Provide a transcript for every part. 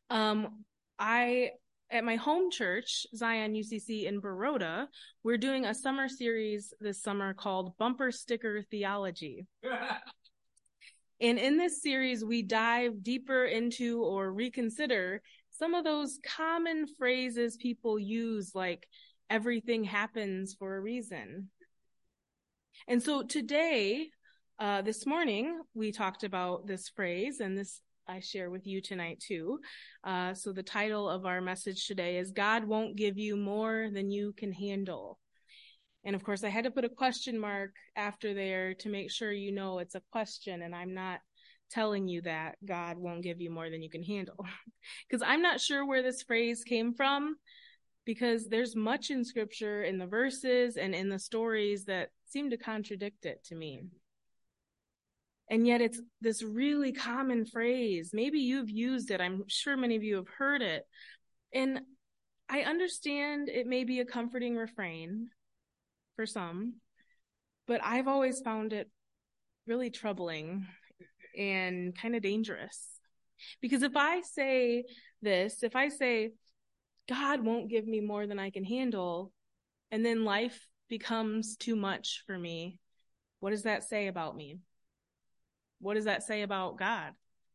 Um, at my home church, Zion UCC in Baroda, we're doing a summer series this summer called Bumper Sticker Theology. And in this series, we dive deeper into or reconsider some of those common phrases people use, like everything happens for a reason. And so today, this morning, we talked about this phrase, and this I share with you tonight too. So the title of our message today is God Won't Give You More Than You Can Handle. And of course, I had to put a question mark after there to make sure you know it's a question and I'm not telling you that God won't give you more than you can handle. Because I'm not sure where this phrase came from, because there's much in scripture, in the verses and in the stories that seem to contradict it to me. And yet it's this really common phrase. Maybe you've used it. I'm sure many of you have heard it. And I understand it may be a comforting refrain for some, but I've always found it really troubling and kind of dangerous. Because if I say this, if I say, God won't give me more than I can handle, and then life becomes too much for me, what does that say about me? What does that say about God?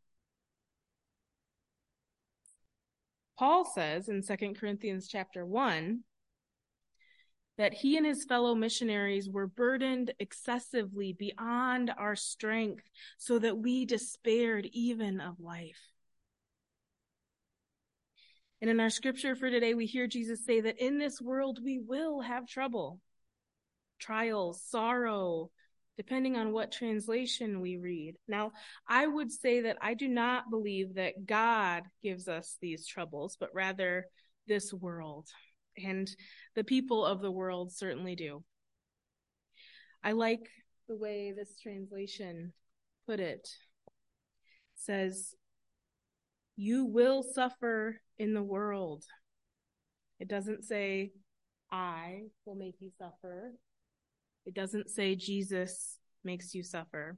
Paul says in 2 Corinthians chapter 1 that he and his fellow missionaries were burdened excessively beyond our strength, so that we despaired even of life. And in our scripture for today, we hear Jesus say that in this world we will have trouble, trials, sorrow, depending on what translation we read. Now, I would say that I do not believe that God gives us these troubles, but rather this world. And the people of the world certainly do. I like the way this translation put it. It says, you will suffer in the world. It doesn't say, I will make you suffer. It doesn't say Jesus makes you suffer.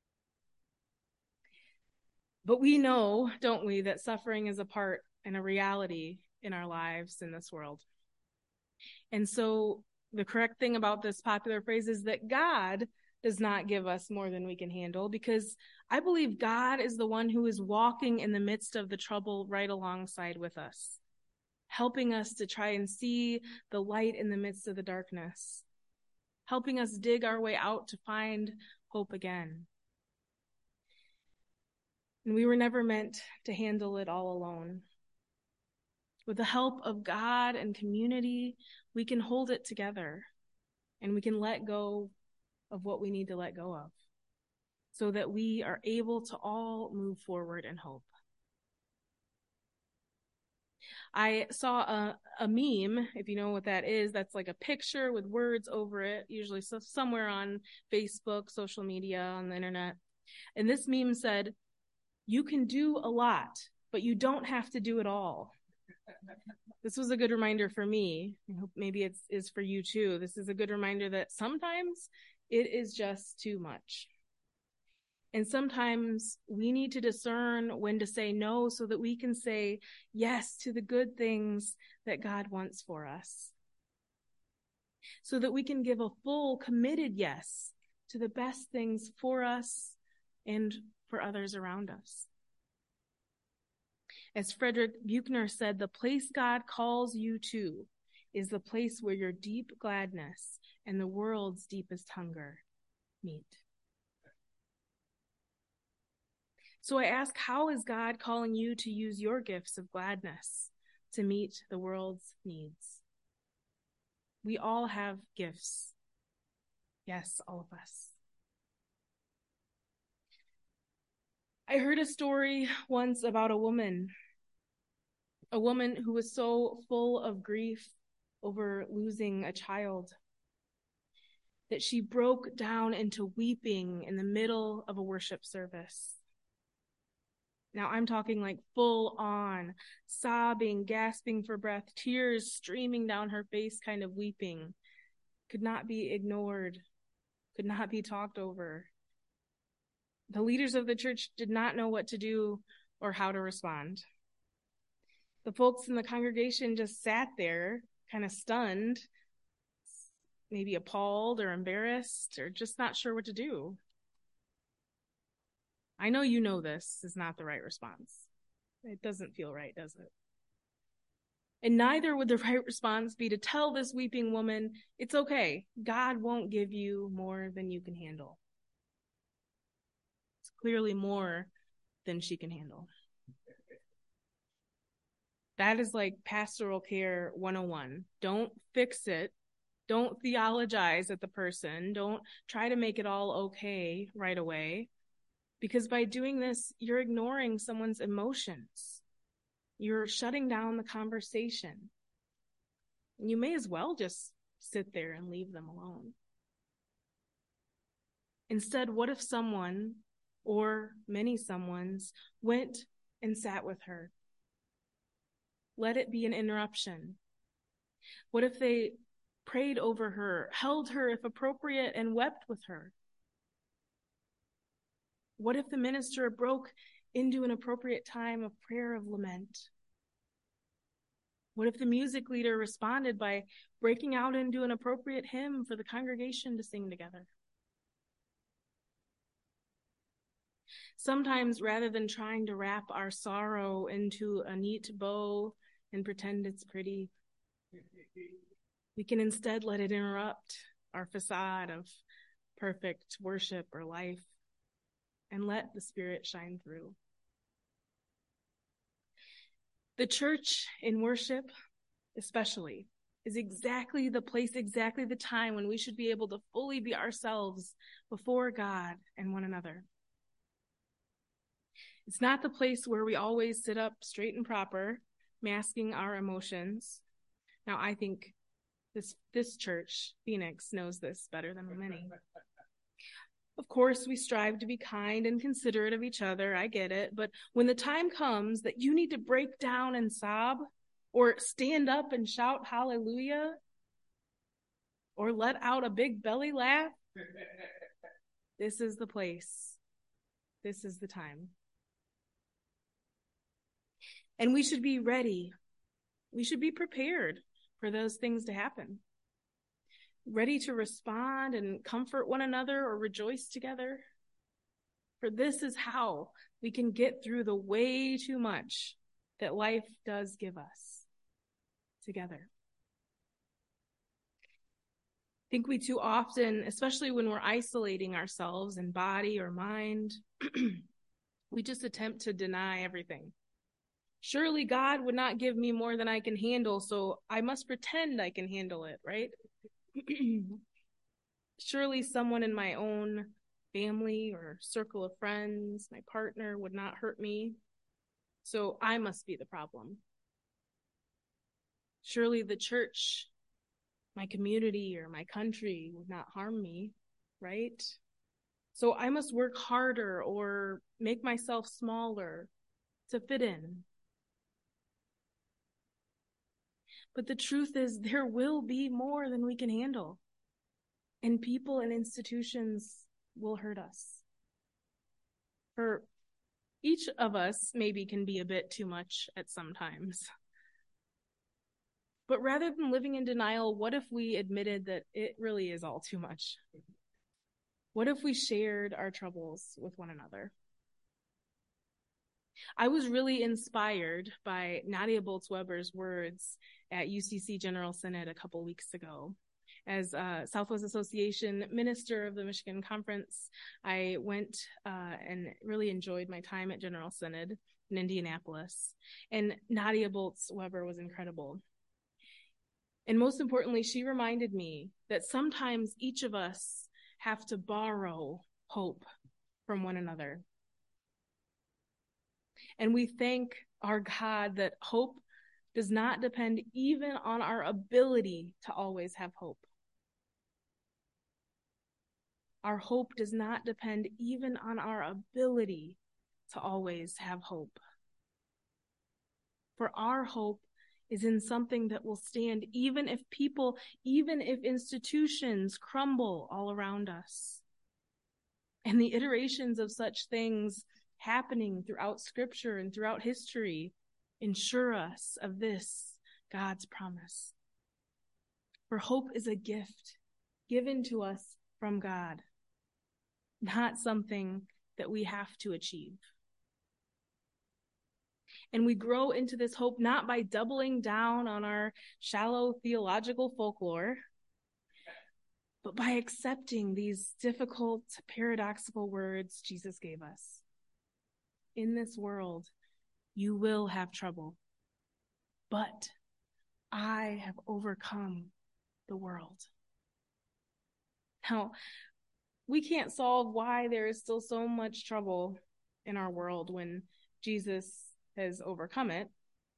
But we know, don't we, that suffering is a part and a reality in our lives in this world. And so the correct thing about this popular phrase is that God does not give us more than we can handle, because I believe God is the one who is walking in the midst of the trouble right alongside with us, helping us to try and see the light in the midst of the darkness, helping us dig our way out to find hope again. And we were never meant to handle it all alone. With the help of God and community, we can hold it together, and we can let go of what we need to let go of, so that we are able to all move forward in hope. I saw a meme, if you know what that is. That's like a picture with words over it, usually somewhere on Facebook, social media, on the internet. And this meme said, you can do a lot, but you don't have to do it all. This was a good reminder for me. I hope maybe it is for you too. This is a good reminder that sometimes it is just too much. And sometimes we need to discern when to say no, so that we can say yes to the good things that God wants for us. So that we can give a full, committed yes to the best things for us and for others around us. As Frederick Buechner said, the place God calls you to is the place where your deep gladness and the world's deepest hunger meet. So I ask, how is God calling you to use your gifts of gladness to meet the world's needs? We all have gifts. Yes, all of us. I heard a story once about a woman who was so full of grief over losing a child that she broke down into weeping in the middle of a worship service. Now I'm talking like full on, sobbing, gasping for breath, tears streaming down her face, kind of weeping. Could not be ignored, could not be talked over. The leaders of the church did not know what to do or how to respond. The folks in the congregation just sat there, kind of stunned, maybe appalled or embarrassed or just not sure what to do. I know you know this is not the right response. It doesn't feel right, does it? And neither would the right response be to tell this weeping woman, it's okay. God won't give you more than you can handle. It's clearly more than she can handle. That is like pastoral care 101. Don't fix it. Don't theologize at the person. Don't try to make it all okay right away. Because by doing this, you're ignoring someone's emotions. You're shutting down the conversation. And you may as well just sit there and leave them alone. Instead, what if someone, or many someones, went and sat with her? Let it be an interruption. What if they prayed over her, held her if appropriate, and wept with her? What if the minister broke into an appropriate time of prayer of lament? What if the music leader responded by breaking out into an appropriate hymn for the congregation to sing together? Sometimes, rather than trying to wrap our sorrow into a neat bow and pretend it's pretty, we can instead let it interrupt our facade of perfect worship or life and let the Spirit shine through. The church in worship, especially, is exactly the place, exactly the time when we should be able to fully be ourselves before God and one another. It's not the place where we always sit up straight and proper, masking our emotions. Now, I think this church, Phoenix, knows this better than many. Of course, we strive to be kind and considerate of each other. I get it. But when the time comes that you need to break down and sob, or stand up and shout hallelujah, or let out a big belly laugh, this is the place. This is the time. And we should be ready. We should be prepared for those things to happen. Ready to respond and comfort one another or rejoice together. For this is how we can get through the way too much that life does give us together. I think we too often, especially when we're isolating ourselves in body or mind, we just attempt to deny everything. Surely God would not give me more than I can handle, so I must pretend I can handle it, right? Surely someone in my own family or circle of friends, my partner, would not hurt me, so I must be the problem. Surely the church, my community, or my country would not harm me, right? So I must work harder or make myself smaller to fit in. But the truth is, there will be more than we can handle. And people and institutions will hurt us. For each of us maybe can be a bit too much at some times. But rather than living in denial, what if we admitted that it really is all too much? What if we shared our troubles with one another? I was really inspired by Nadia Bolz-Weber's words at UCC General Synod a couple weeks ago. As Southwest Association Minister of the Michigan Conference, I went and really enjoyed my time at General Synod in Indianapolis. And Nadia Bolz-Weber was incredible. And most importantly, she reminded me that sometimes each of us have to borrow hope from one another. And we thank our God that hope does not depend even on our ability to always have hope. Our hope does not depend even on our ability to always have hope. For our hope is in something that will stand even if people, even if institutions crumble all around us. And the iterations of such things happening throughout Scripture and throughout history ensure us of this, God's promise. For hope is a gift given to us from God, not something that we have to achieve. And we grow into this hope not by doubling down on our shallow theological folklore, but by accepting these difficult, paradoxical words Jesus gave us. In this world, you will have trouble, but I have overcome the world. Now, we can't solve why there is still so much trouble in our world when Jesus has overcome it.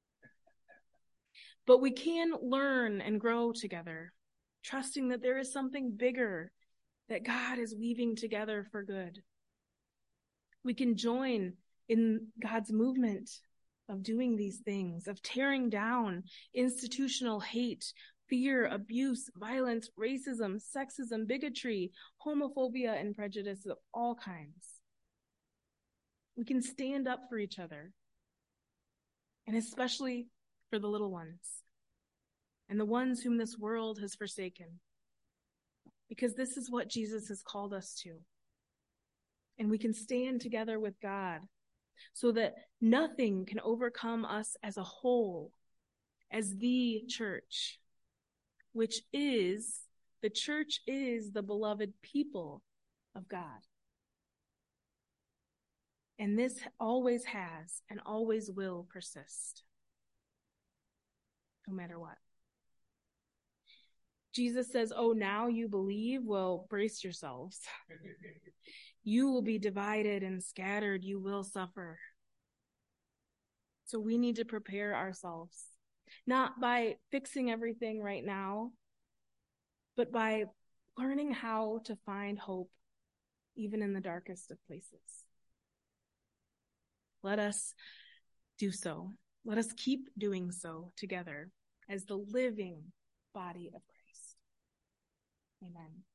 But we can learn and grow together, trusting that there is something bigger that God is weaving together for good. We can join in God's movement of doing these things, of tearing down institutional hate, fear, abuse, violence, racism, sexism, bigotry, homophobia, and prejudice of all kinds. We can stand up for each other, and especially for the little ones and the ones whom this world has forsaken, because this is what Jesus has called us to. And we can stand together with God so that nothing can overcome us as a whole, as the church, which is, the church is the beloved people of God. And this always has and always will persist, no matter what. Jesus says, oh, now you believe? Well, brace yourselves. You will be divided and scattered. You will suffer. So we need to prepare ourselves, not by fixing everything right now, but by learning how to find hope even in the darkest of places. Let us do so. Let us keep doing so together as the living body of Christ. Amen.